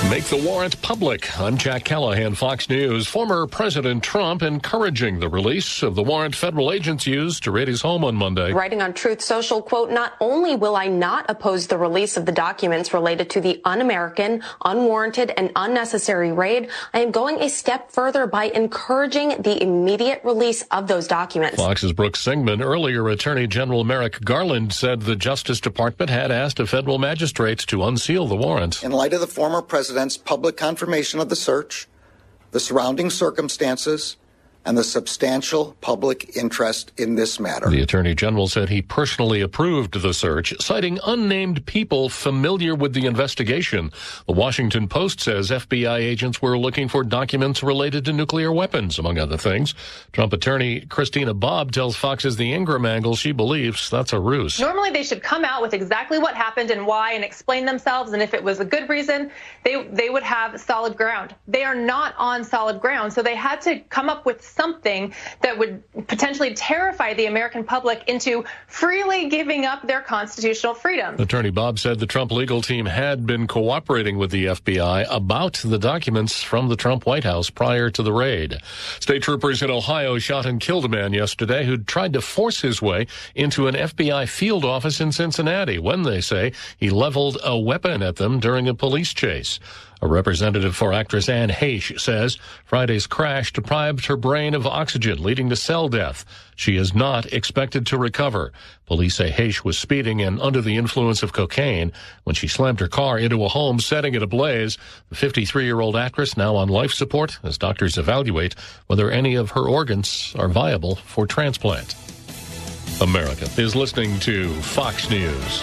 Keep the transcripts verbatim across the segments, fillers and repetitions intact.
Make the warrant public. I'm Jack Callahan, Fox News. Former President Trump encouraging the release of the warrant federal agents used to raid his home on Monday. Writing on Truth Social, quote, not only will I not oppose the release of the documents related to the un-American, unwarranted, and unnecessary raid, I am going a step further by encouraging the immediate release of those documents. Fox's Brooks Singman. Earlier, Attorney General Merrick Garland said the Justice Department had asked a federal magistrate to unseal the warrant. In light of the former president's public confirmation of the search, the surrounding circumstances, and the substantial public interest in this matter. The Attorney General said he personally approved the search, citing unnamed people familiar with the investigation. The Washington Post says F B I agents were looking for documents related to nuclear weapons, among other things. Trump attorney Christina Bobb tells Fox's The Ingram Angle she believes that's a ruse. Normally they should come out with exactly what happened and why and explain themselves, and if it was a good reason, they, they would have solid ground. They are not on solid ground, so they had to come up with something that would potentially terrify the American public into freely giving up their constitutional freedom. Attorney Bobb said the Trump legal team had been cooperating with the F B I about the documents from the Trump White House prior to the raid. State troopers in Ohio shot and killed a man yesterday who'd tried to force his way into an F B I field office in Cincinnati when, they say, he leveled a weapon at them during a police chase. A representative for actress Anne Heche says Friday's crash deprived her brain of oxygen, leading to cell death. She is not expected to recover. Police say Heche was speeding and under the influence of cocaine when she slammed her car into a home, setting it ablaze. The fifty-three-year-old actress now on life support as doctors evaluate whether any of her organs are viable for transplant. America is listening to Fox News.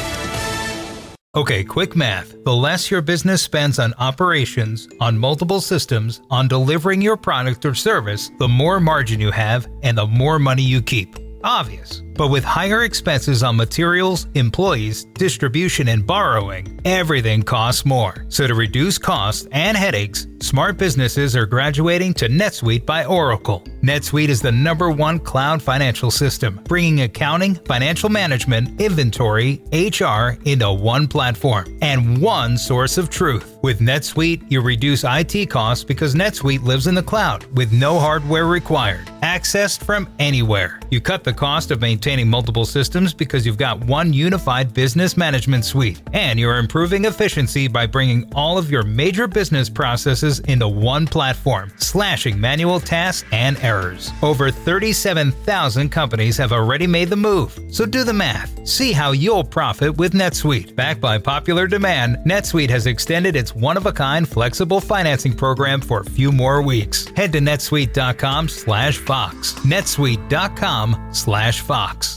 Okay, quick math. The less your business spends on operations, on multiple systems, on delivering your product or service, the more margin you have and the more money you keep. Obvious. But with higher expenses on materials, employees, distribution, and borrowing, everything costs more. So to reduce costs and headaches, smart businesses are graduating to NetSuite by Oracle. NetSuite is the number one cloud financial system, bringing accounting, financial management, inventory, H R into one platform and one source of truth. With NetSuite, you reduce I T costs because NetSuite lives in the cloud with no hardware required, accessed from anywhere. You cut the cost of maintaining multiple systems because you've got one unified business management suite, and you're improving efficiency by bringing all of your major business processes into one platform, slashing manual tasks and errors. Over thirty-seven thousand companies have already made the move, so do the math. See how you'll profit with NetSuite. Backed by popular demand, NetSuite has extended its one-of-a-kind flexible financing program for a few more weeks. Head to netsuite.com slash Fox. netsuite.com slash Fox.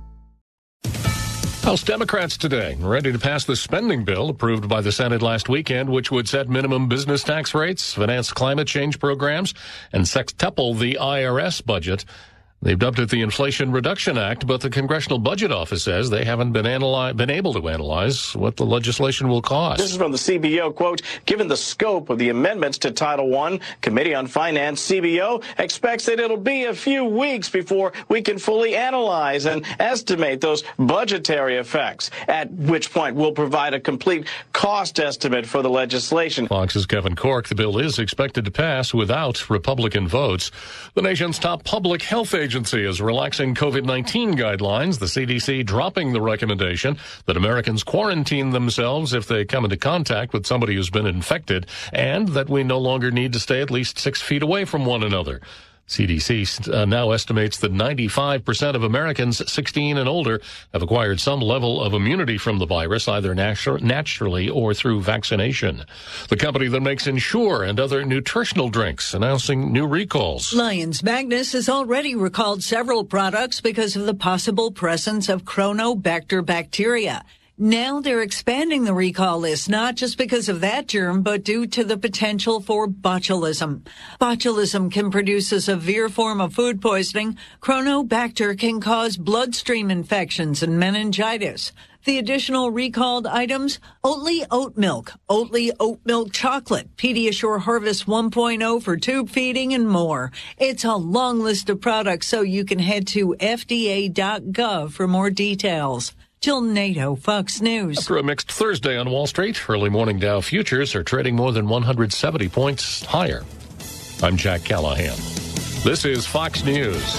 House Democrats today ready to pass the spending bill approved by the Senate last weekend, which would set minimum business tax rates, finance climate change programs, and sextuple the I R S budget. They've dubbed it the Inflation Reduction Act, but the Congressional Budget Office says they haven't been analy- been able to analyze what the legislation will cost. This is from the C B O, quote, given the scope of the amendments to Title One, Committee on Finance, C B O expects that it'll be a few weeks before we can fully analyze and estimate those budgetary effects, at which point we'll provide a complete cost estimate for the legislation. Fox's Kevin Corke. The bill is expected to pass without Republican votes. The nation's top public health agency is relaxing COVID nineteen guidelines, the C D C dropping the recommendation that Americans quarantine themselves if they come into contact with somebody who's been infected, and that we no longer need to stay at least six feet away from one another. C D C uh, now estimates that ninety-five percent of Americans sixteen and older have acquired some level of immunity from the virus, either natu- naturally or through vaccination. The company that makes Ensure and other nutritional drinks announcing new recalls. Lyons Magnus has already recalled several products because of the possible presence of Chronobacter bacteria. Now they're expanding the recall list, not just because of that germ, but due to the potential for botulism. Botulism can produce a severe form of food poisoning. Chronobacter can cause bloodstream infections and meningitis. The additional recalled items, Oatly oat milk, Oatly oat milk chocolate, Pediasure Harvest one point oh for tube feeding, and more. It's a long list of products, so you can head to F D A dot gov for more details. Jill Nato, Fox News. After a mixed Thursday on Wall Street, early morning Dow futures are trading more than one hundred seventy points higher. I'm Jack Callahan. This is Fox News.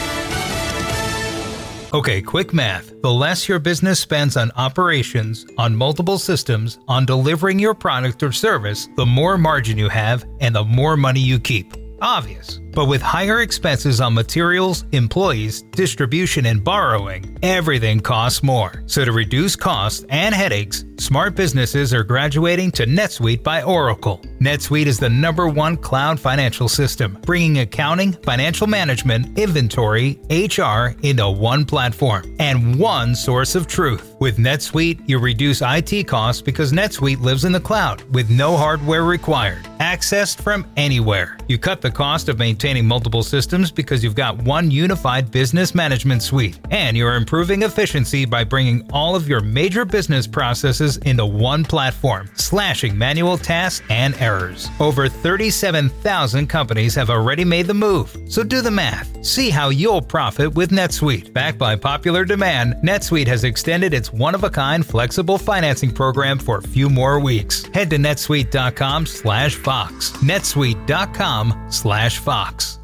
Okay, quick math. The less your business spends on operations, on multiple systems, on delivering your product or service, the more margin you have and the more money you keep. Obvious. But with higher expenses on materials, employees, distribution, and borrowing, everything costs more. So to reduce costs and headaches, smart businesses are graduating to NetSuite by Oracle. NetSuite is the number one cloud financial system, bringing accounting, financial management, inventory, H R into one platform and one source of truth. With NetSuite, you reduce I T costs because NetSuite lives in the cloud with no hardware required, accessed from anywhere. You cut the cost of maintaining multiple systems because you've got one unified business management suite, and you're improving efficiency by bringing all of your major business processes into one platform, slashing manual tasks and errors. Over thirty-seven thousand companies have already made the move, so do the math. See how you'll profit with NetSuite. Backed by popular demand, NetSuite has extended its one-of-a-kind flexible financing program for a few more weeks. Head to netsuite dot com slash Fox. netsuite dot com slash Fox.